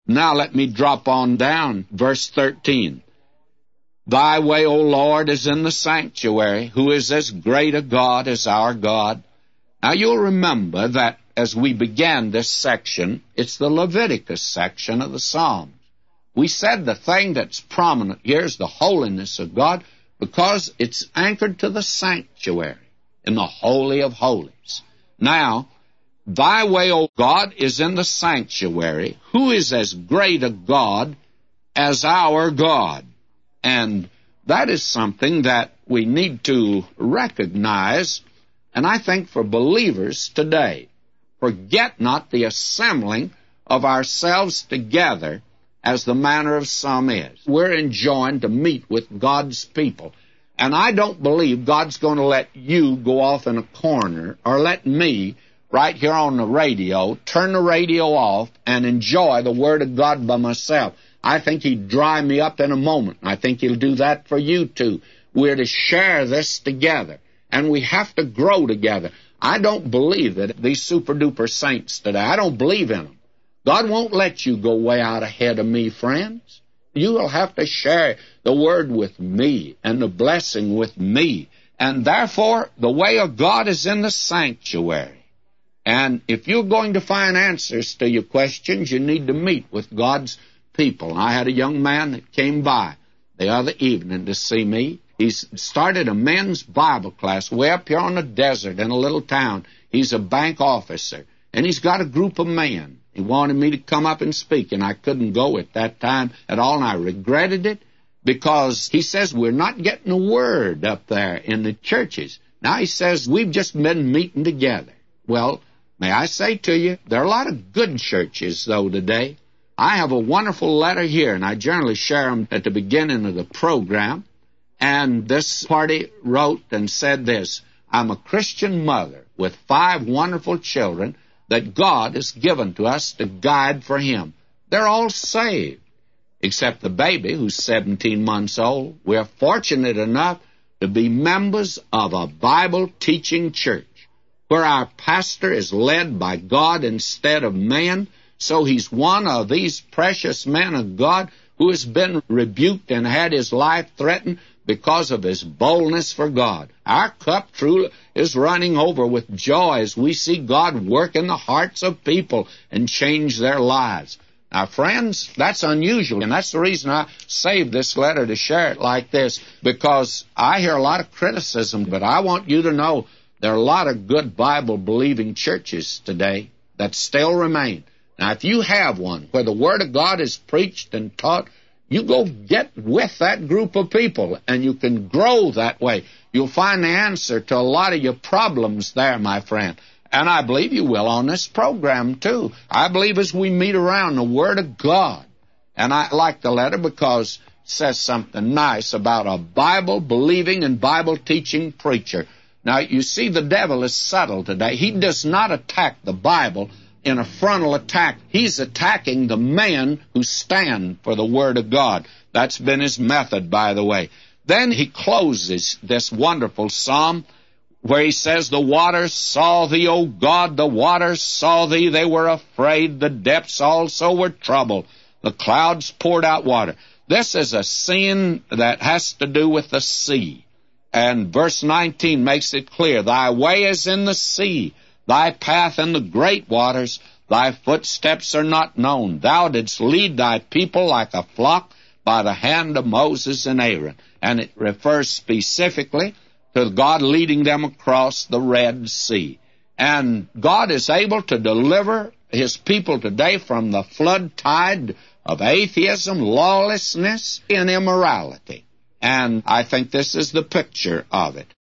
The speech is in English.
Now let me drop on down, verse 13. Thy way, O Lord, is in the sanctuary, who is as great a God as our God. Now you'll remember that as we began this section, it's the Leviticus section of the Psalms. We said the thing that's prominent here is the holiness of God because it's anchored to the sanctuary in the Holy of Holies. Now, thy way, O God, is in the sanctuary, who is as great a God as our God. And that is something that we need to recognize, and I think for believers today. Forget not the assembling of ourselves together as the manner of some is. We're enjoined to meet with God's people. And I don't believe God's going to let you go off in a corner or let me, right here on the radio, turn the radio off and enjoy the Word of God by myself. I think He'd dry me up in a moment. I think He'll do that for you too. We're to share this together, and we have to grow together. I don't believe that these super-duper saints today, I don't believe in them. God won't let you go way out ahead of me, friends. You will have to share the Word with me and the blessing with me. And therefore, the way of God is in the sanctuary. And if you're going to find answers to your questions, you need to meet with God's people. I had a young man that came by the other evening to see me. He's started a men's Bible class way up here on the desert in a little town. He's a bank officer, and he's got a group of men. He wanted me to come up and speak, and I couldn't go at that time at all, and I regretted it because he says we're not getting the Word up there in the churches. Now he says we've just been meeting together. Well, may I say to you, there are a lot of good churches, though, today. I have a wonderful letter here, and I generally share them at the beginning of the program. And this party wrote and said this: I'm a Christian mother with 5 wonderful children that God has given to us to guide for Him. They're all saved, except the baby who's 17 months old. We're fortunate enough to be members of a Bible-teaching church where our pastor is led by God instead of man. So he's one of these precious men of God who has been rebuked and had his life threatened because of his boldness for God. Our cup truly is running over with joy as we see God work in the hearts of people and change their lives. Now, friends, that's unusual, and that's the reason I saved this letter to share it like this, because I hear a lot of criticism, but I want you to know there are a lot of good Bible-believing churches today that still remain. Now, if you have one where the Word of God is preached and taught, you go get with that group of people, and you can grow that way. You'll find the answer to a lot of your problems there, my friend. And I believe you will on this program, too. I believe as we meet around the Word of God. And I like the letter because it says something nice about a Bible-believing and Bible-teaching preacher. Now, you see, the devil is subtle today. He does not attack the Bible in a frontal attack. He's attacking the men who stand for the Word of God. That's been his method, by the way. Then he closes this wonderful psalm where he says, the waters saw thee, O God, the waters saw thee, they were afraid, the depths also were troubled, the clouds poured out water. This is a scene that has to do with the sea. And verse 19 makes it clear, thy way is in the sea, thy path in the great waters, thy footsteps are not known. Thou didst lead thy people like a flock by the hand of Moses and Aaron. And it refers specifically to God leading them across the Red Sea. And God is able to deliver His people today from the flood tide of atheism, lawlessness, and immorality. And I think this is the picture of it.